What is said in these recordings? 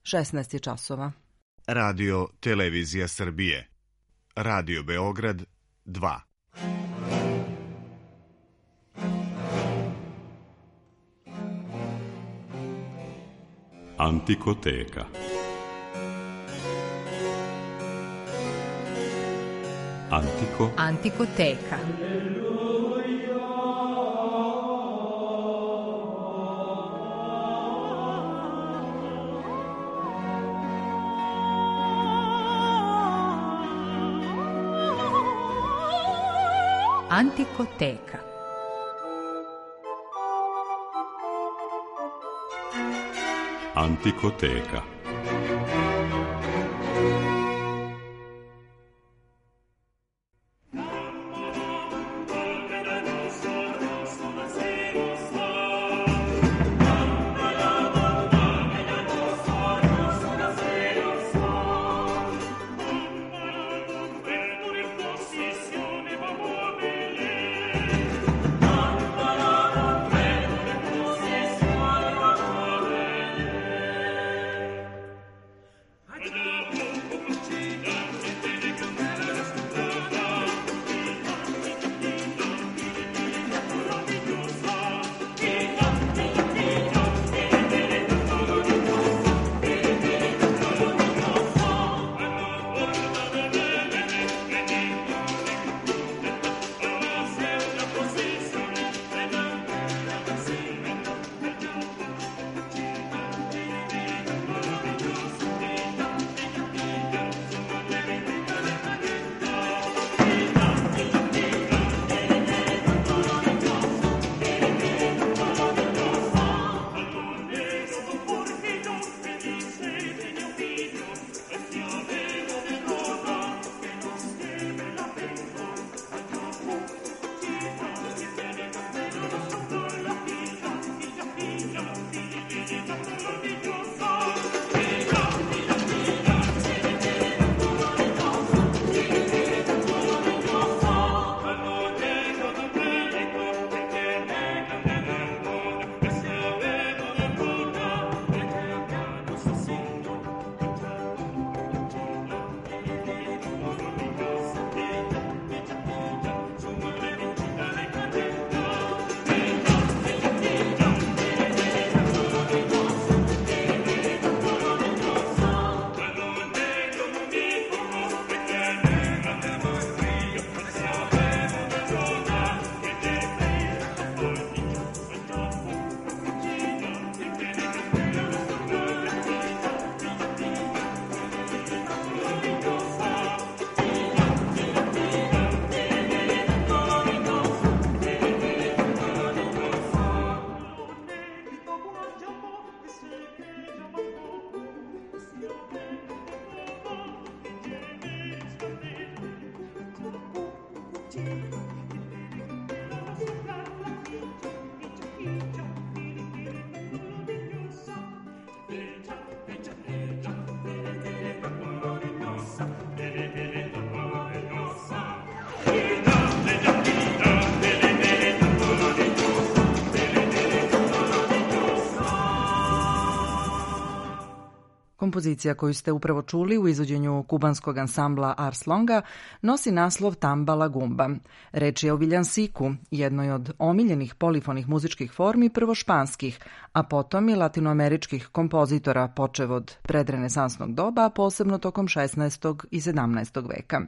16 je časova. Radio Televizija Srbije. Radio Beograd 2. Antikoteka. Antikoteka. Antikoteka. Antikoteka. Kompozicija koju ste upravo čuli u izvođenju kubanskog ansambla Ars Longa nosi naslov Tamba la Gumba. Reč je o viljansiku, jednoj od omiljenih polifonih muzičkih formi prvo španskih, a potom i latinoameričkih kompozitora počev od predrenesansnog doba, a posebno tokom 16. i 17. veka.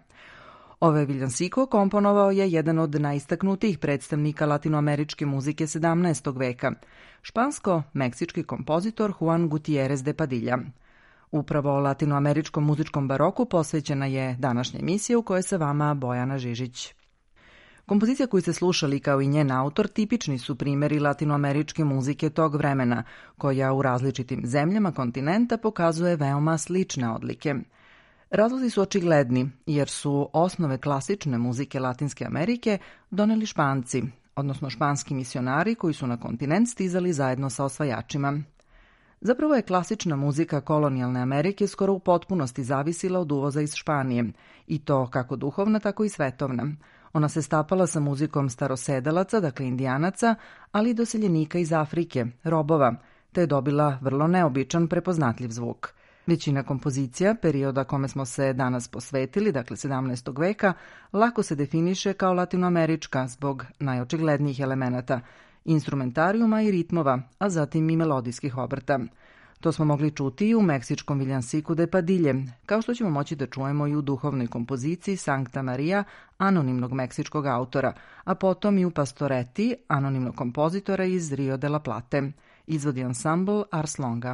Ove viljansiko komponovao je jedan od najistaknutijih predstavnika latinoameričke muzike 17. veka, špansko-meksički kompozitor Juan Gutiérrez de Padilla. Upravo latinoameričkom muzičkom baroku posvećena je današnja emisija u kojoj se vama Bojana Žižić. Kompozicija koju ste slušali kao i njen autor tipični su primjeri latinoameričke muzike tog vremena, koja u različitim zemljama kontinenta pokazuje veoma slične odlike. Razlozi su očigledni, jer su osnove klasične muzike Latinske Amerike doneli Španci, odnosno španski misionari koji su na kontinent stizali zajedno sa osvajačima. Zapravo je klasična muzika kolonijalne Amerike skoro u potpunosti zavisila od uvoza iz Španije, i to kako duhovna, tako i svetovna. Ona se stapala sa muzikom starosedalaca, dakle indijanaca, ali i doseljenika iz Afrike, robova, te je dobila vrlo neobičan prepoznatljiv zvuk. Većina kompozicija, perioda kome smo se danas posvetili, dakle 17. veka, lako se definiše kao latinoamerička zbog najočiglednijih elemenata, instrumentarijuma i ritmova, a zatim i melodijskih obrta. To smo mogli čuti i u meksičkom Viljansiku de Padilje, kao što ćemo moći da čujemo i u duhovnoj kompoziciji Sankta Maria, anonimnog meksičkog autora, a potom i u Pastoreti, anonimnog kompozitora iz Rio de la Plate. Izvodi ansambl Ars Longa.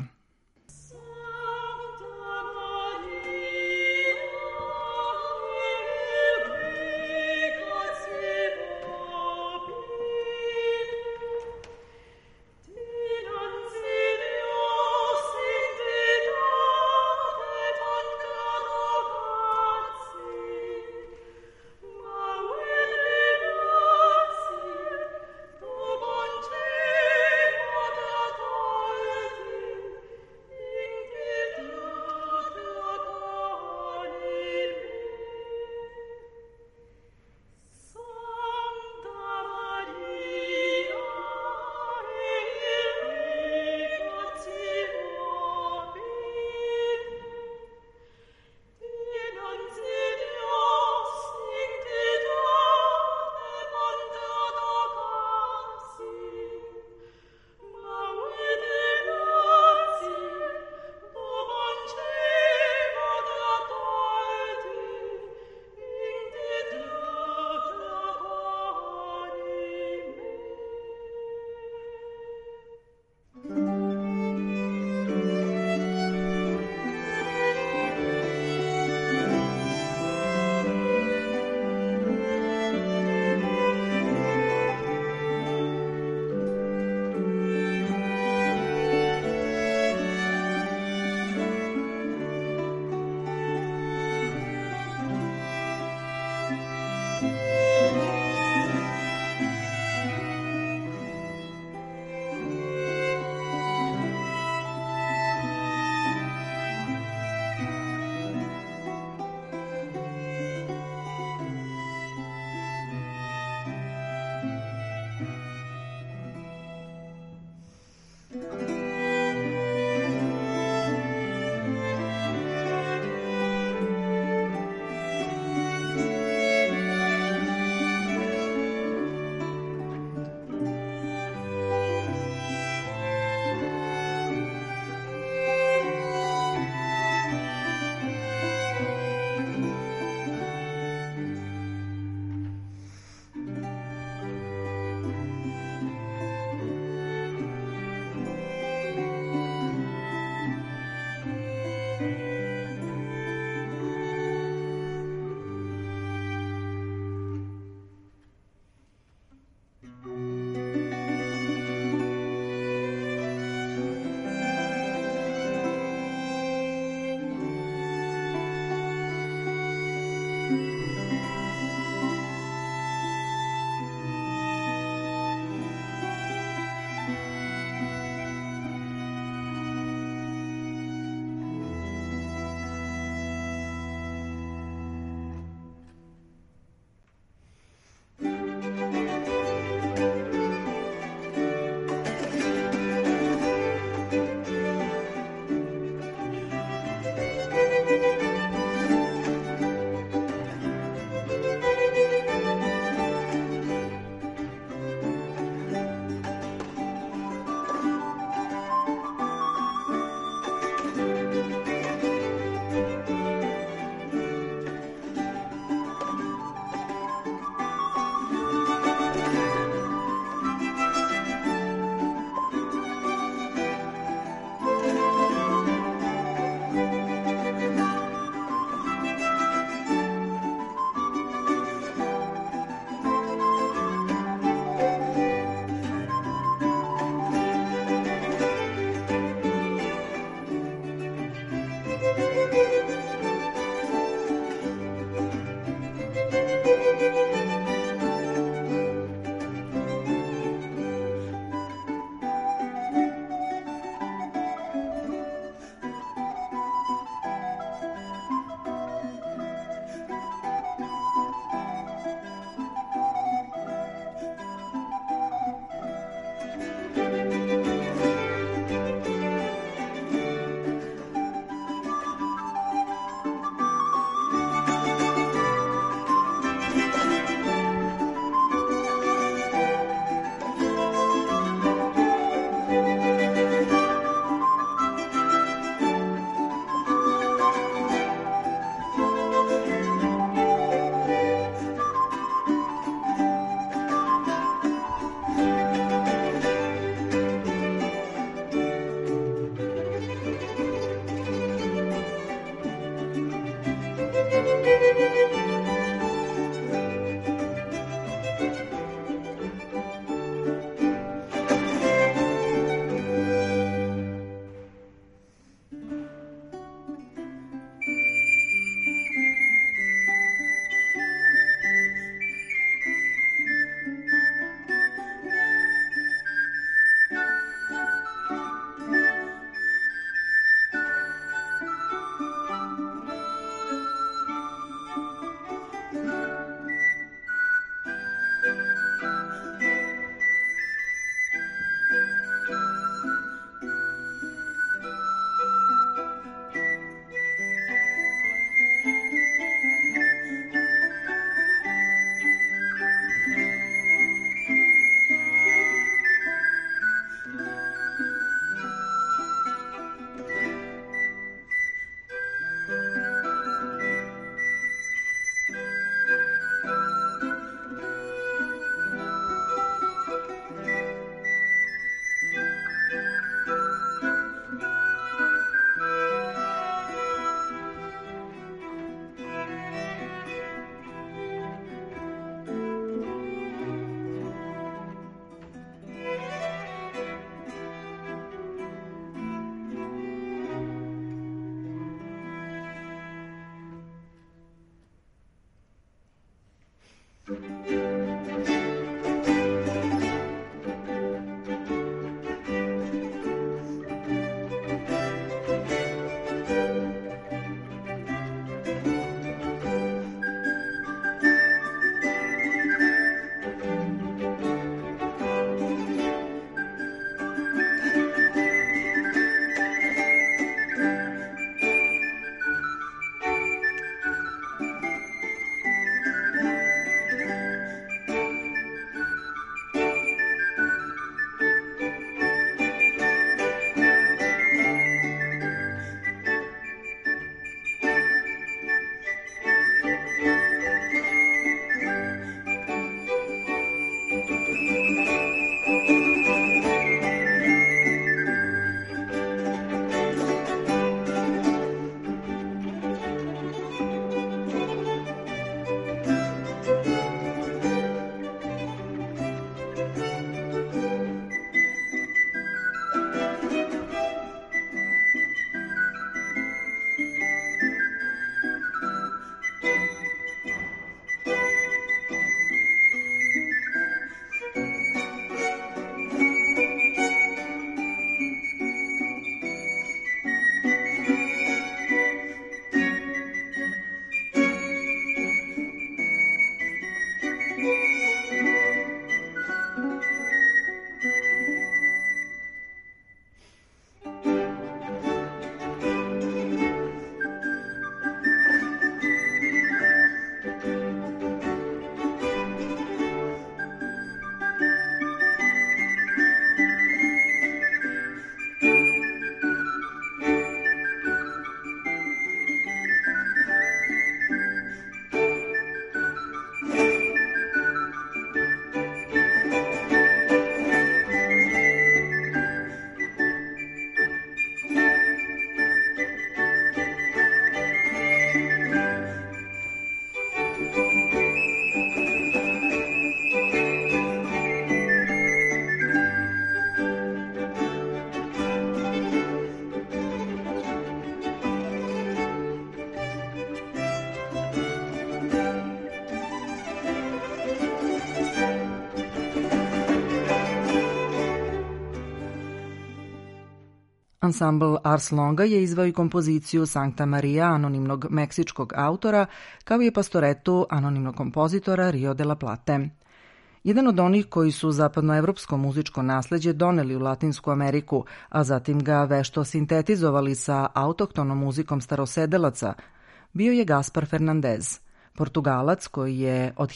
Ansambl Ars Longa je izveo i kompoziciju Sankta Maria anonimnog meksičkog autora, kao i Pastoretu anonimnog kompozitora Rio de la Plate. Jedan od onih koji su zapadnoevropsko muzičko nasleđe doneli u Latinsku Ameriku, a zatim ga vešto sintetizovali sa autohtonom muzikom starosedelaca, bio je Gaspar Fernandez, Portugalac koji je od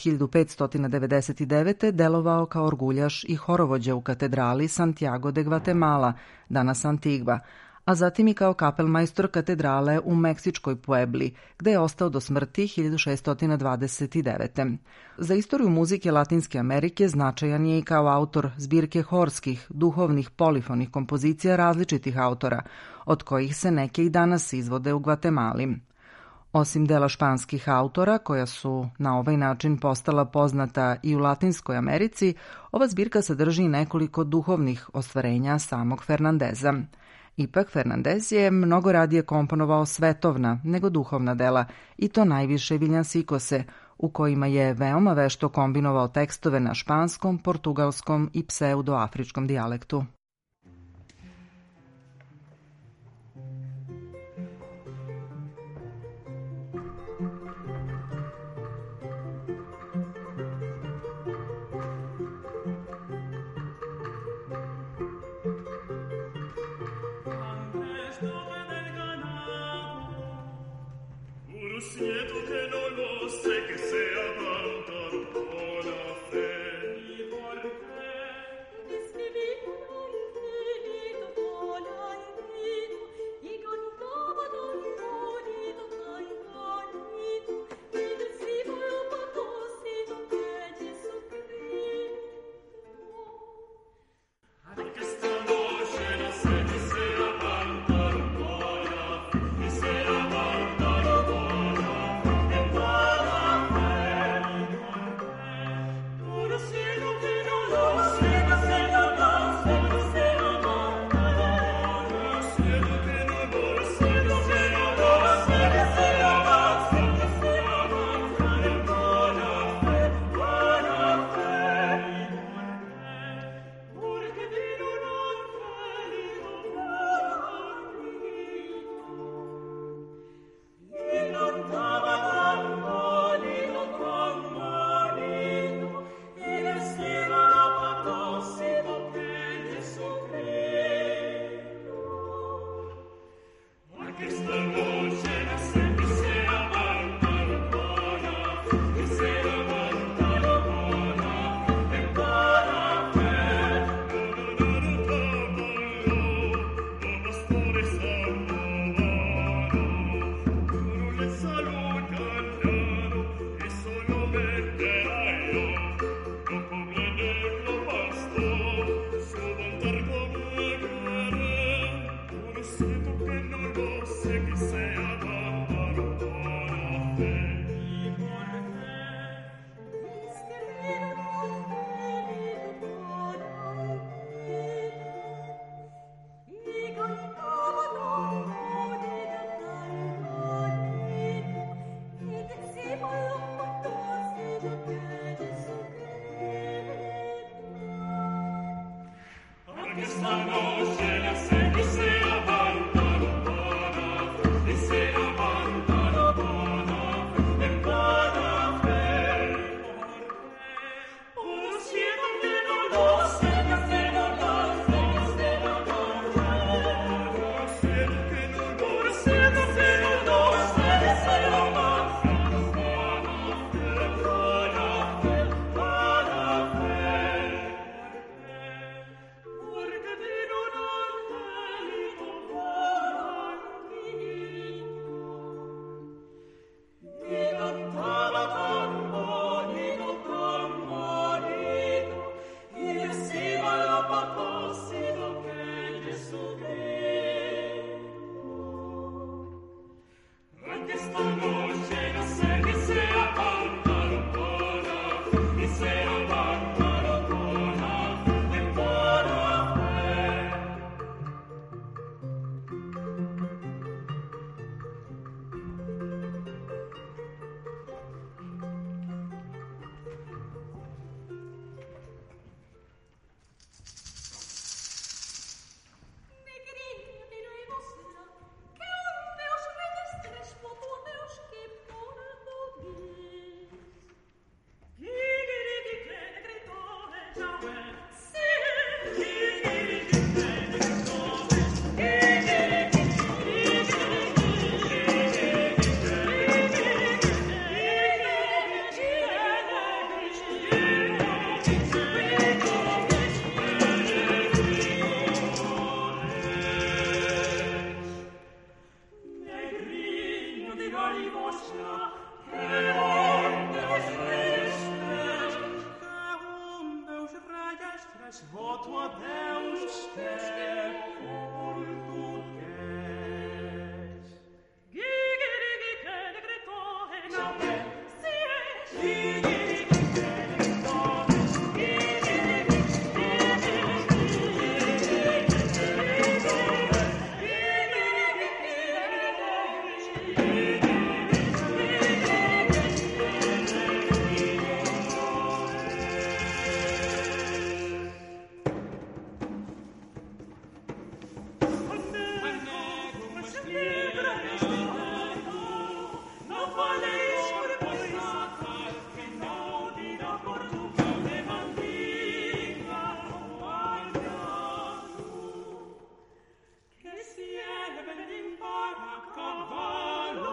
1599. delovao kao orguljaš i horovođa u katedrali Santiago de Guatemala, danas Antigva, a zatim i kao kapelmajstor katedrale u meksičkoj Puebli, gde je ostao do smrti 1629. Za istoriju muzike Latinske Amerike značajan je i kao autor zbirke horskih, duhovnih polifonih kompozicija različitih autora, od kojih se neke i danas izvode u Gvatemali. Osim dela španskih autora, koja su na ovaj način postala poznata i u Latinskoj Americi, ova zbirka sadrži nekoliko duhovnih ostvarenja samog Fernandeza. Ipak Fernandez je mnogo radije komponovao svetovna nego duhovna dela, i to najviše viljansikose, u kojima je veoma vešto kombinovao tekstove na španskom, portugalskom i pseudoafričkom dijalektu. Siento que no lo sé, que sea cantar con la fe. ¿Y por qué? Escribí un angelito voladito y cantaba tan bonito, y decía lo patosito que Jesucristo. Porque esta noche nace que sea cantar con la fe, que sea cantar con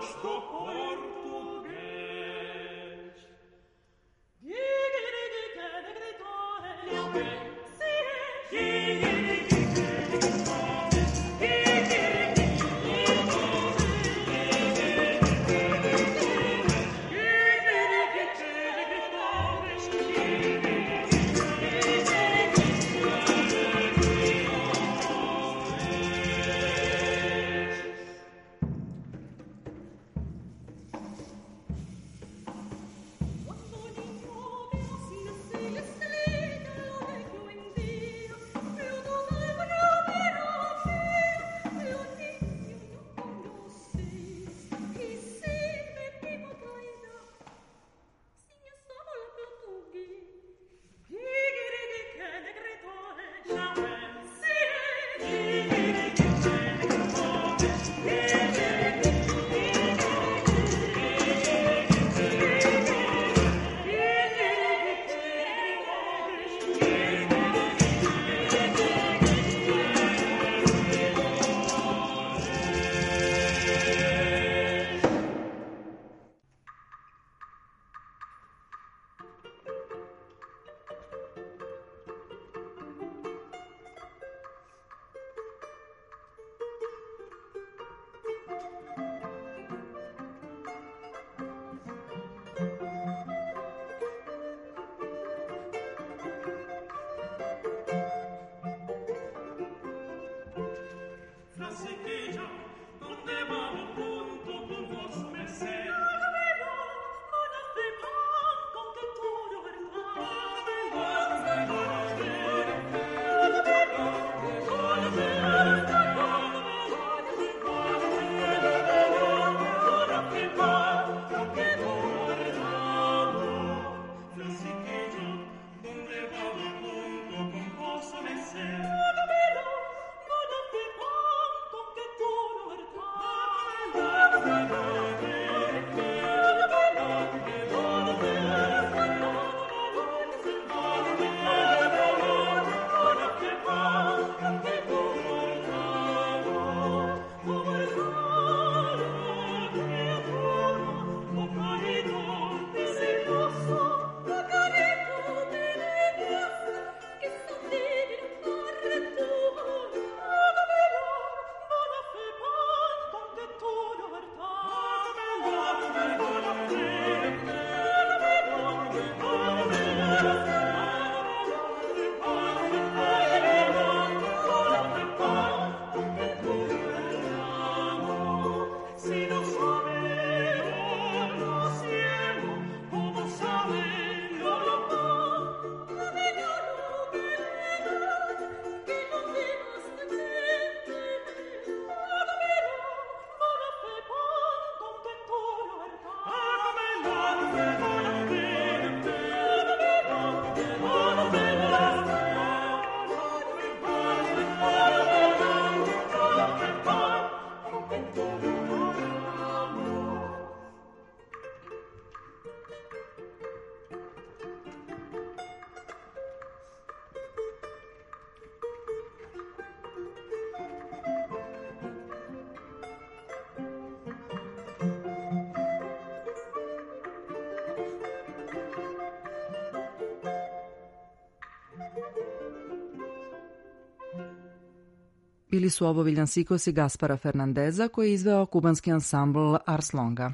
Bili su ovo Viljansikosi Gaspara Fernandeza koji je izveo kubanski ansambl Ars Longa.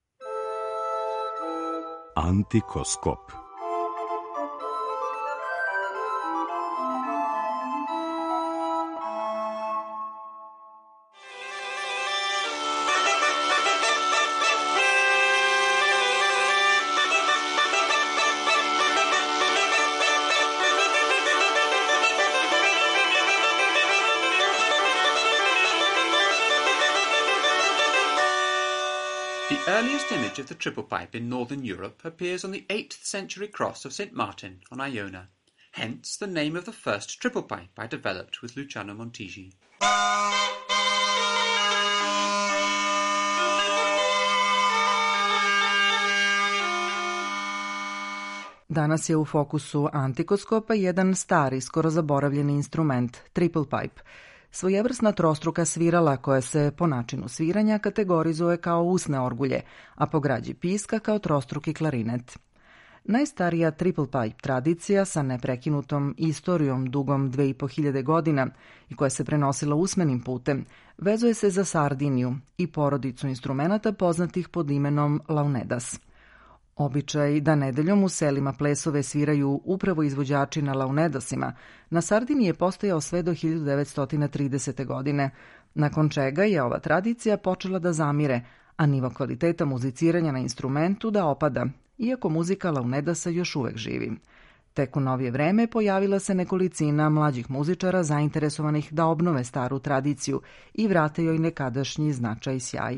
Antikoskop. The earliest image of the triple pipe in northern Europe appears on the 8th century cross of St. Martin on Iona, hence the name of the first triple pipe I developed with Luciano Montigi. Danas je u fokusu Antikoskopa jedan stari, skoro zaboravljeni instrument, triple pipe. svojevrsna trostruka svirala koja se po načinu sviranja kategorizuje kao usne orgulje, a po građi piska kao trostruki klarinet. Najstarija triple pipe tradicija sa neprekinutom istorijom dugom 2500 godina i koja se prenosila usmenim putem, vezuje se za Sardiniju i porodicu instrumenata poznatih pod imenom launedas. Običaj da nedeljom u selima plesove sviraju upravo izvođači na launedasima na Sardiniji je postojao sve do 1930. godine, nakon čega je ova tradicija počela da zamire, a nivo kvaliteta muziciranja na instrumentu da opada, iako muzika launedasa još uvek živi. Tek u novije vreme pojavila se nekolicina mlađih muzičara zainteresovanih da obnove staru tradiciju i vrate joj nekadašnji značaj i sjaj.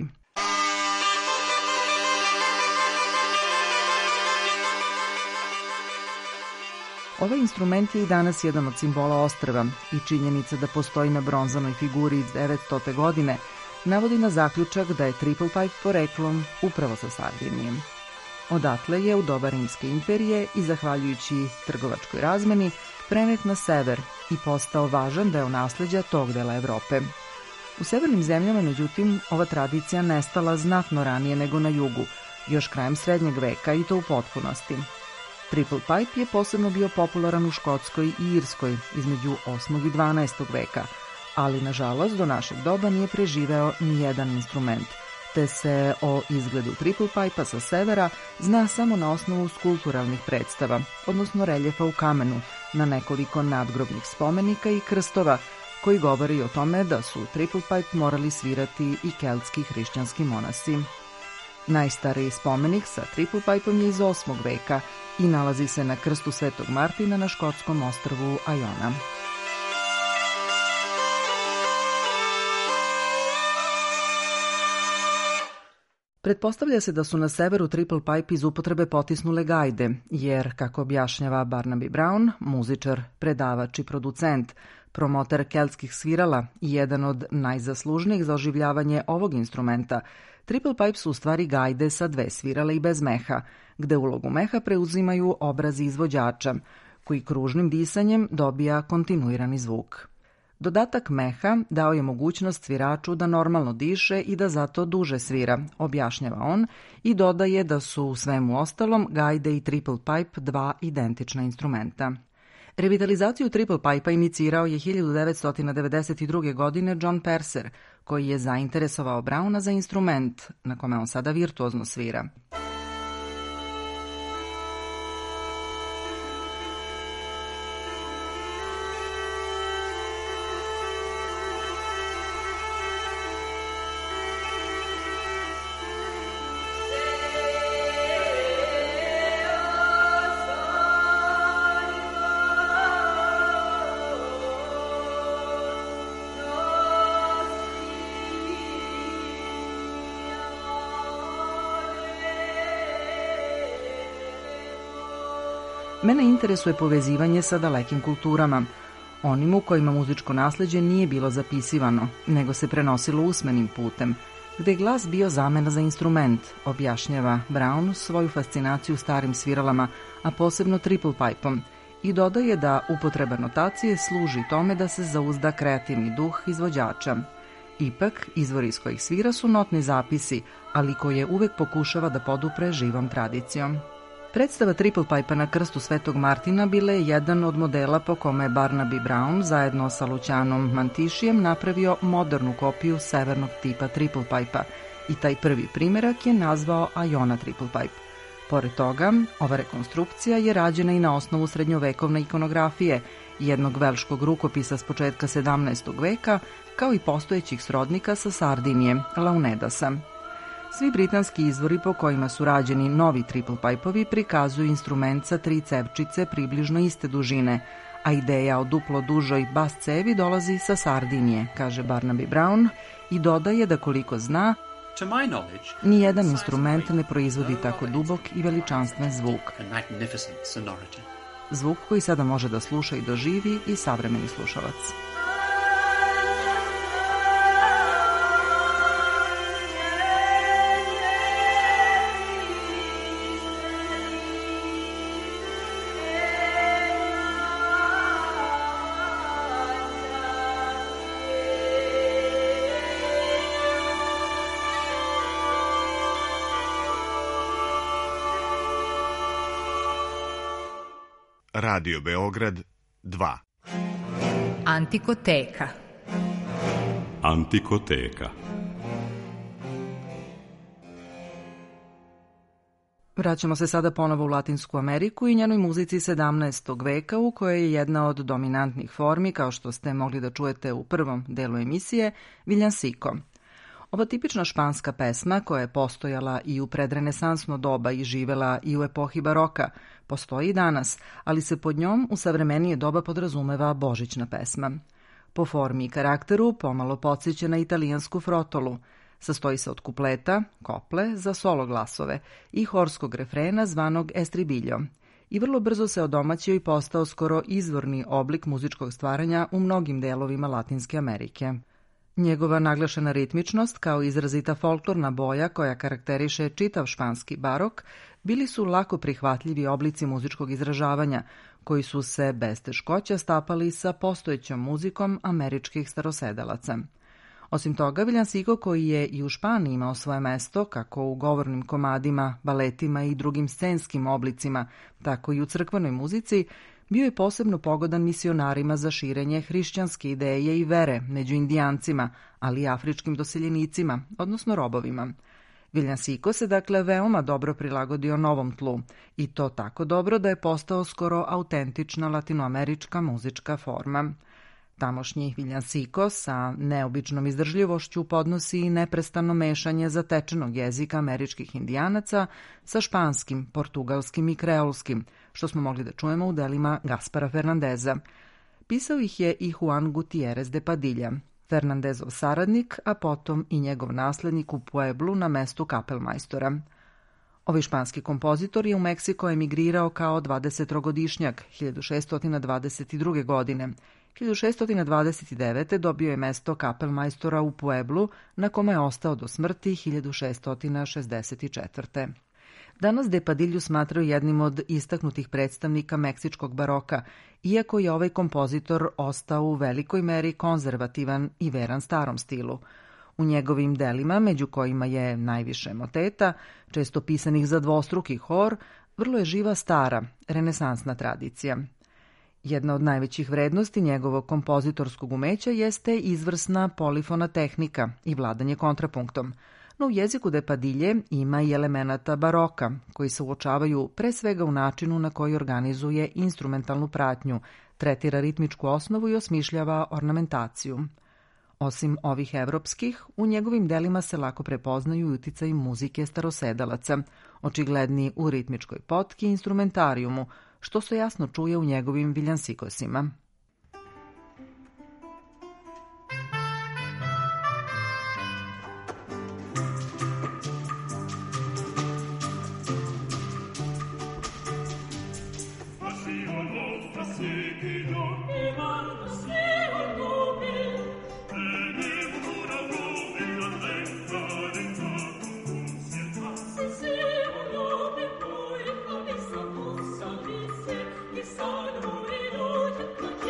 Ovaj instrument je i danas jedan od simbola ostrva i činjenica da postoji na bronzanoj figuri iz 900. godine navodi na zaključak da je triple pipe poreklom upravo sa Sardinije. Odatle je u doba Rimske imperije i zahvaljujući trgovačkoj razmeni prenet na sever i postao važan deo nasleđa tog dela Evrope. U severnim zemljama, međutim, ova tradicija nestala znatno ranije nego na jugu, još krajem srednjeg veka i to u potpunosti. Triple pipe je posebno bio popularan u Škotskoj i Irskoj između 8. i 12. veka, ali nažalost do našeg doba nije preživeo ni jedan instrument, te se o izgledu triple pipe-a sa severa zna samo na osnovu skulpturalnih predstava, odnosno reljefa u kamenu, na nekoliko nadgrobnih spomenika i krstova, koji govori o tome da su triple pipe morali svirati i keltski hrišćanski monasi. Najstariji spomenik sa triple pipe-om je iz 8. veka i nalazi se na krstu Svetog Martina na škotskom ostrvu Iona. Pretpostavlja se da su na severu triple pipe iz upotrebe potisnule gajde, jer, kako objašnjava Barnaby Brown, muzičar, predavač i producent, promoter keltskih svirala i jedan od najzaslužnijih za oživljavanje ovog instrumenta, triple pipe su u stvari gajde sa dve svirale i bez meha, gde ulogu meha preuzimaju obrazi izvođača, koji kružnim disanjem dobija kontinuirani zvuk. Dodatak meha dao je mogućnost sviraču da normalno diše i da zato duže svira, objašnjava on, i dodaje da su u svemu ostalom gajde i triple pipe dva identična instrumenta. Revitalizaciju triple pipe-a inicirao je 1992. godine John Perser, koji je zainteresovao Browna za instrument, na kome on sada virtuozno svira. Mene interesuje povezivanje sa dalekim kulturama, onim u kojima muzičko nasleđe nije bilo zapisivano, nego se prenosilo usmenim putem, gde je glas bio zamena za instrument, objašnjava Brown svoju fascinaciju starim sviralama, a posebno triple pipe-om, i dodaje da upotreba notacije služi tome da se zauzda kreativni duh izvođača. Ipak, izvori iz kojih svira su notni zapisi, ali koje uvek pokušava da podupre živom tradicijom. Predstava triple pipe-a na krstu Svetog Martina bila je jedan od modela po kome je Barnaby Brown zajedno sa Lucianom Mantišijem napravio modernu kopiju severnog tipa triple pipe-a i taj prvi primerak je nazvao Iona triple pipe. Pored toga, ova rekonstrukcija je rađena i na osnovu srednjovekovne ikonografije, jednog velškog rukopisa s početka 17. veka, kao i postojećih srodnika sa Sardinije, launedasa. Svi britanski izvori po kojima su rađeni novi triple pipe-ovi prikazuju instrument sa tri cevčice približno iste dužine, a ideja o duplo dužoj bas cevi dolazi sa Sardinije, kaže Barnaby Brown, i dodaje da koliko zna, nijedan instrument ne proizvodi tako dubok i veličanstven zvuk. Zvuk koji sada može da sluša i doživi i savremeni slušalac. Radio Beograd 2. Antikoteka. Antikoteka. Vraćamo se sada ponovo u Latinsku Ameriku i njenoj muzici 17. veka u kojoj je jedna od dominantnih formi, kao što ste mogli da čujete u prvom delu emisije, villancico. Ova tipična španska pesma, koja je postojala i u predrenesansno doba i živela i u epohi baroka, postoji i danas, ali se pod njom u savremenije doba podrazumeva božićna pesma. Po formi i karakteru pomalo podsjeća na italijansku frotolu. Sastoji se od kupleta, kople za solo glasove i horskog refrena zvanog estribiljo. I vrlo brzo se odomaćio i postao skoro izvorni oblik muzičkog stvaranja u mnogim delovima Latinske Amerike. Njegova naglašena ritmičnost, kao izrazita folklorna boja koja karakteriše čitav španski barok, bili su lako prihvatljivi oblici muzičkog izražavanja, koji su se bez teškoća stapali sa postojećom muzikom američkih starosedalaca. Osim toga, villancico, koji je i u Španiji imao svoje mesto, kako u govornim komadima, baletima i drugim scenskim oblicima, tako i u crkvenoj muzici, bio je posebno pogodan misionarima za širenje hrišćanske ideje i vere među indijancima, ali i afričkim doseljenicima, odnosno robovima. Villancico se dakle veoma dobro prilagodio novom tlu, i to tako dobro da je postao skoro autentična latinoamerička muzička forma. Tamošnji villancico sa neobičnom izdržljivošću podnosi i neprestano mešanje zatečenog jezika američkih indijanaca sa španskim, portugalskim i kreolskim, što smo mogli da čujemo u delima Gaspara Fernandeza. Pisao ih je i Juan Gutierrez de Padilla, Fernandezov saradnik, a potom i njegov naslednik u Pueblu na mestu kapelmajstora. Ovaj španski kompozitor je u Meksiko emigrirao kao 20-godišnjak 1622. godine. 1629. dobio je mesto kapelmajstora u Pueblu, na kome je ostao do smrti 1664. Danas de Padilju smatraju jednim od istaknutih predstavnika meksičkog baroka, iako je ovaj kompozitor ostao u velikoj meri konzervativan i veran starom stilu. U njegovim delima, među kojima je najviše moteta, često pisanih za dvostruki hor, vrlo je živa stara, renesansna tradicija. Jedna od najvećih vrednosti njegovog kompozitorskog umeća jeste izvrsna polifona tehnika i vladanje kontrapunktom. No u jeziku de Padilje ima i elemenata baroka, koji se uočavaju pre svega u načinu na koji organizuje instrumentalnu pratnju, tretira ritmičku osnovu i osmišljava ornamentaciju. Osim ovih evropskih, u njegovim delima se lako prepoznaju i uticaji muzike starosedalaca, očigledni u ritmičkoj potki i instrumentarijumu, što se jasno čuje u njegovim villancicosima. Salvo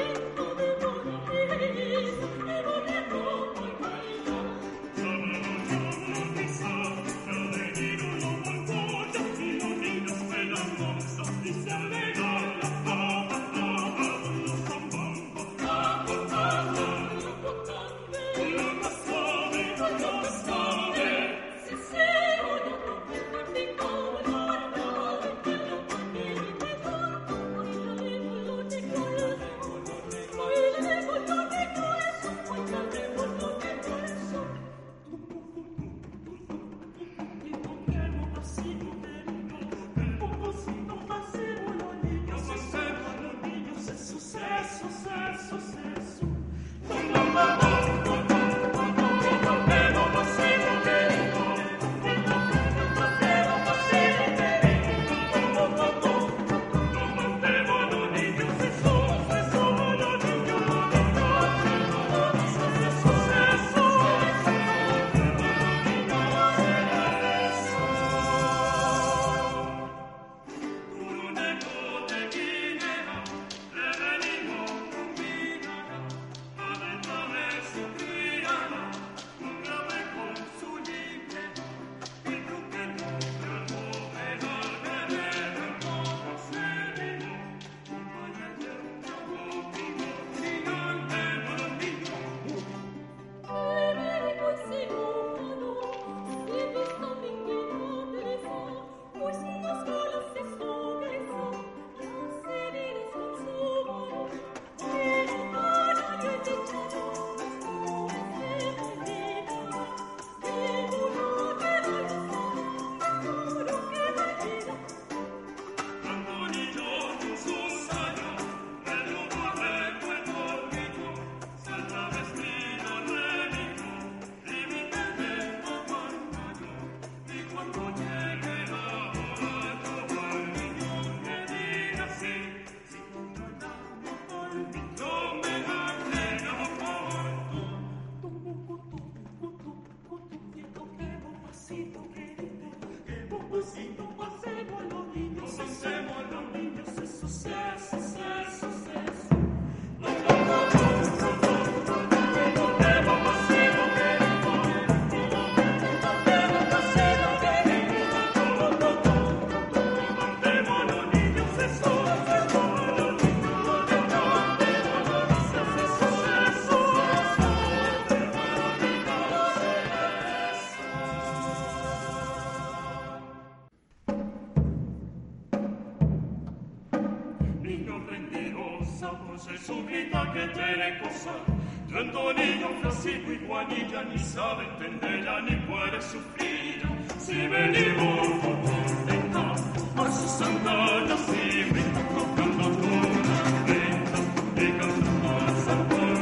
Se supita que tiene cosa, tanto niño flacito y guanilla ni sabe entenderla ni puede sufrir. Si venimos a sus andadas y brinda tocando toda venta y cantando al sabor.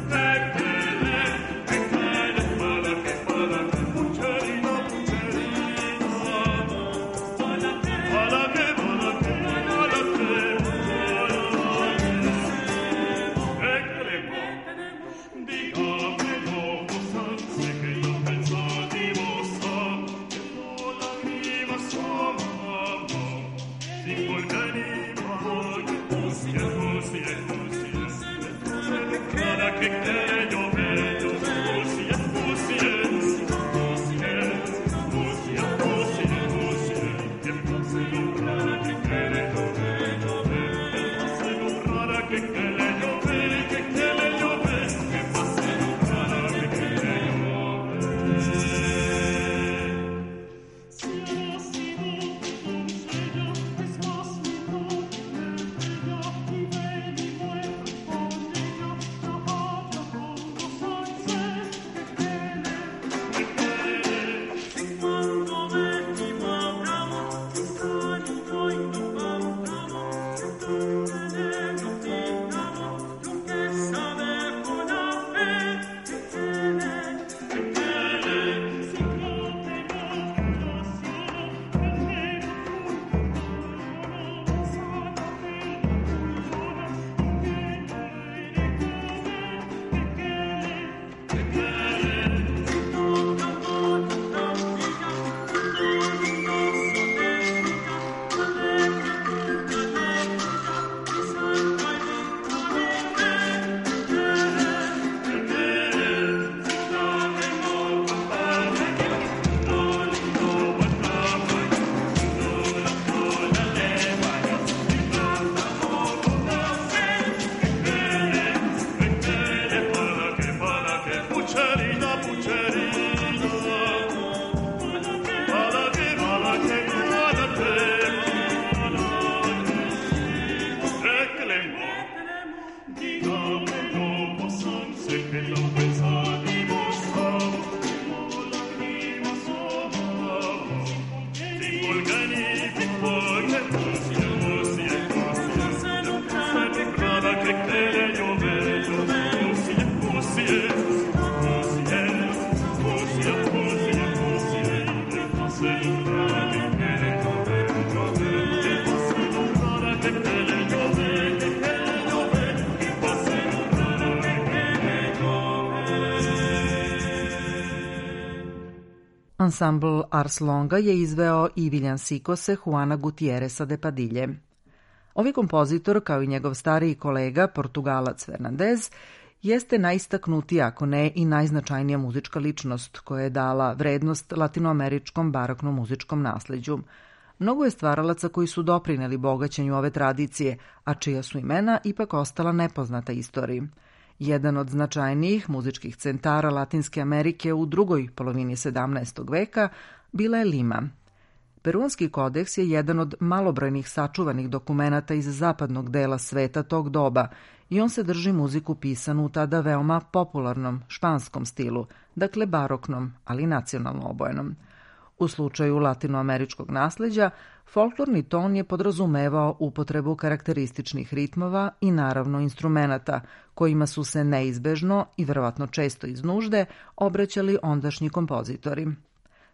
Ansambl Ars Longa je izveo i Viljansicose Juana Gutierreza de Padilje. Ovi kompozitor, kao i njegov stariji kolega, Portugalac Fernandez, jeste najistaknutija, ako ne i najznačajnija muzička ličnost koja je dala vrednost latinoameričkom baroknom muzičkom nasleđu. Mnogo je stvaralaca koji su doprineli bogaćenju ove tradicije, a čija su imena ipak ostala nepoznata istoriji. Jedan od značajnijih muzičkih centara Latinske Amerike u drugoj polovini 17. veka bila je Lima. Peruanski kodeks je jedan od malobrojnih sačuvanih dokumenata iz zapadnog dela sveta tog doba i on se drži muziku pisanu u tada veoma popularnom španskom stilu, dakle baroknom, ali nacionalno obojenom. U slučaju latinoameričkog nasleđa, folklorni ton je podrazumevao upotrebu karakterističnih ritmova i naravno instrumenata, kojima su se neizbežno i verovatno često iz nužde obraćali ondašnji kompozitori.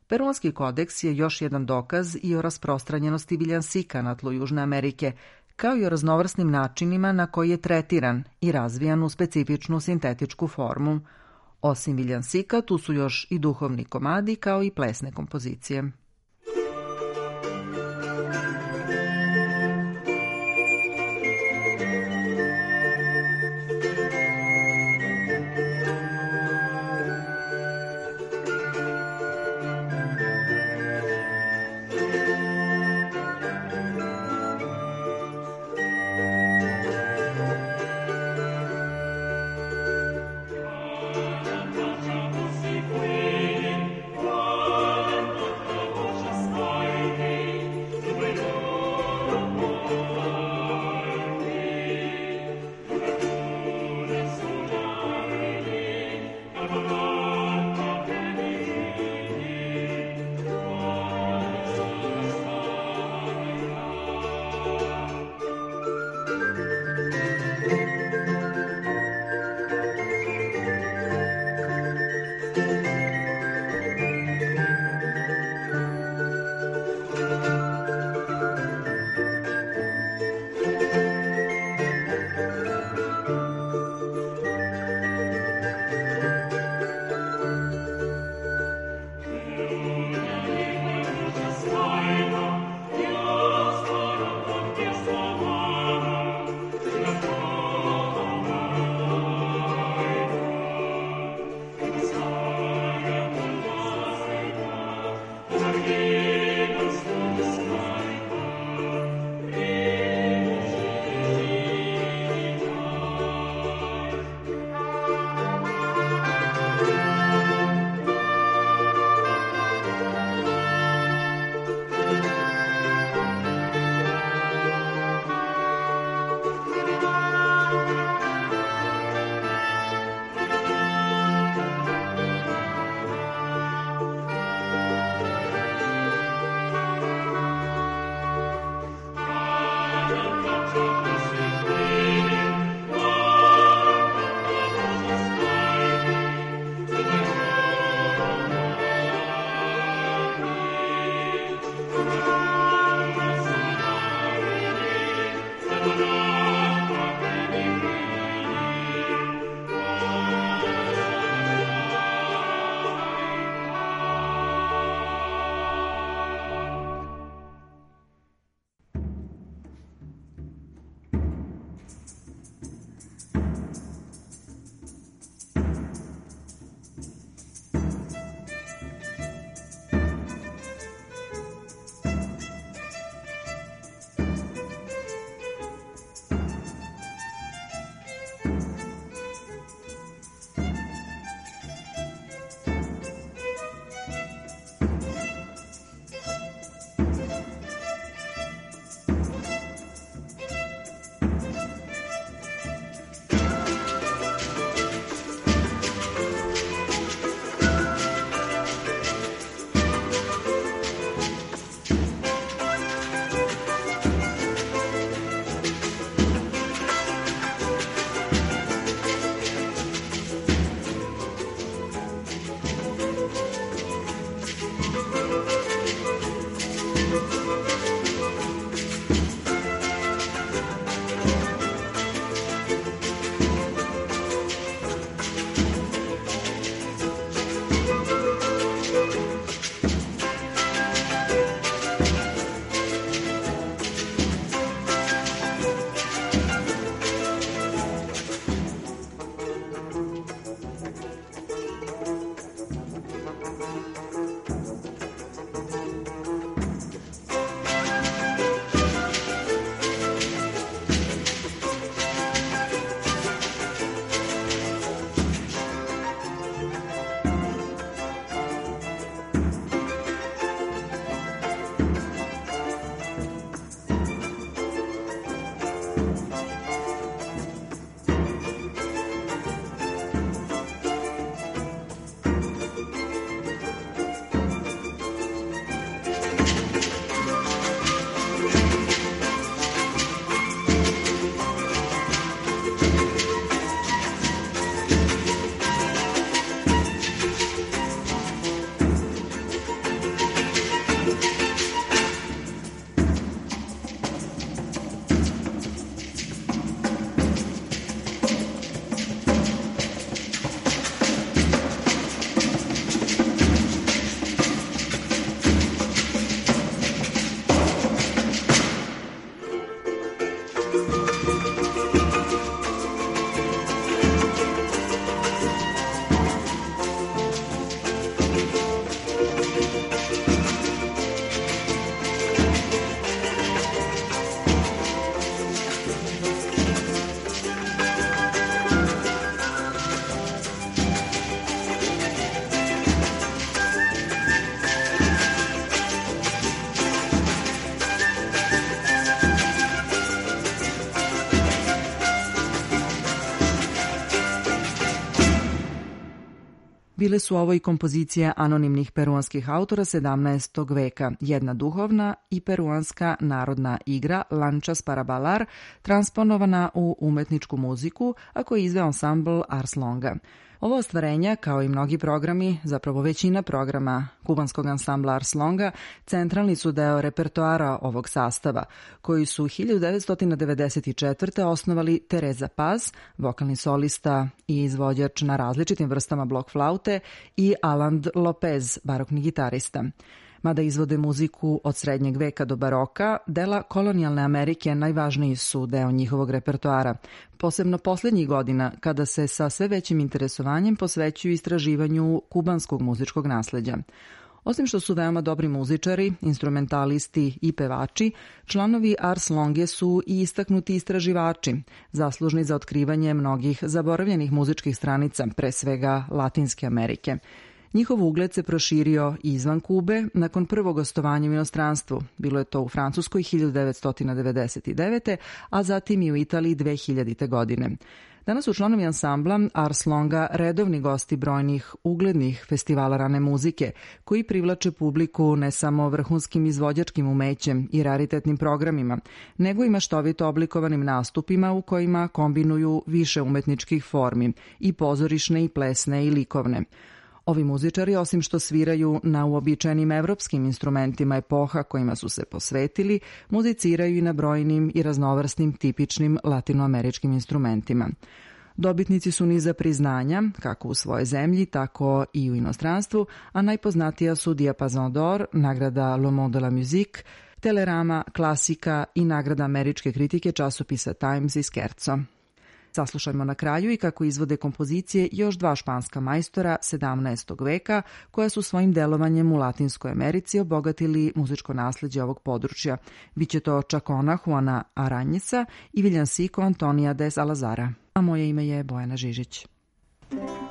Peruanski kodeks je još jedan dokaz i o rasprostranjenosti viljansika na tlu Južne Amerike, kao i o raznovrsnim načinima na koji je tretiran i razvijan u specifičnu sintetičku formu. Osim viljansika, tu su još i duhovni komadi kao i plesne kompozicije. Facciamoci qui, volendo Bile su ovo i kompozicije anonimnih peruanskih autora 17. veka, jedna duhovna i peruanska narodna igra Lanchas para bailar, transponovana u umetničku muziku, a koju je izveo ansambl Ars Longa. Ovo ostvarenja, kao i mnogi programi, zapravo većina programa kubanskog ansambla Ars Longa, centralni su deo repertoara ovog sastava, koji su 1994. osnovali Teresa Paz, vokalni solista i izvođač na različitim vrstama blok flaute, i Alan Lopez, barokni gitarista. Mada izvode muziku od srednjeg veka do baroka, dela kolonijalne Amerike najvažniji su deo njihovog repertoara, posebno poslednjih godina, kada se sa sve većim interesovanjem posvećuju istraživanju kubanskog muzičkog nasleđa. Osim što su veoma dobri muzičari, instrumentalisti i pevači, članovi Ars Longe su i istaknuti istraživači, zaslužni za otkrivanje mnogih zaboravljenih muzičkih stranica, pre svega Latinske Amerike. Njihov ugled se proširio i izvan Kube nakon prvog gostovanja u inostranstvu. Bilo je to u Francuskoj 1999. a zatim i u Italiji 2000. godine. Danas su članovi ansambla Ars Longa redovni gosti brojnih uglednih festivala rane muzike, koji privlače publiku ne samo vrhunskim izvođačkim umećem i raritetnim programima, nego i maštovito oblikovanim nastupima u kojima kombinuju više umetničkih formi, i pozorišne, i plesne, i likovne. Ovi muzičari, osim što sviraju na uobičajenim evropskim instrumentima epoha kojima su se posvetili, muziciraju i na brojnim i raznovrsnim tipičnim latinoameričkim instrumentima. Dobitnici su niza priznanja, kako u svojoj zemlji, tako i u inostranstvu, a najpoznatija su Diapason d'Or, nagrada Le Monde de la Musique, Telerama, Klasika i nagrada američke kritike časopisa Times i Scherzo. Saslušajmo na kraju i kako izvode kompozicije još dva španska majstora 17. veka, koja su svojim delovanjem u Latinskoj Americi obogatili muzičko nasleđe ovog područja. Biće to Chacona Juana Aranjesa i Villancico Antonija de Salazara. A moje ime je Bojana Žižić.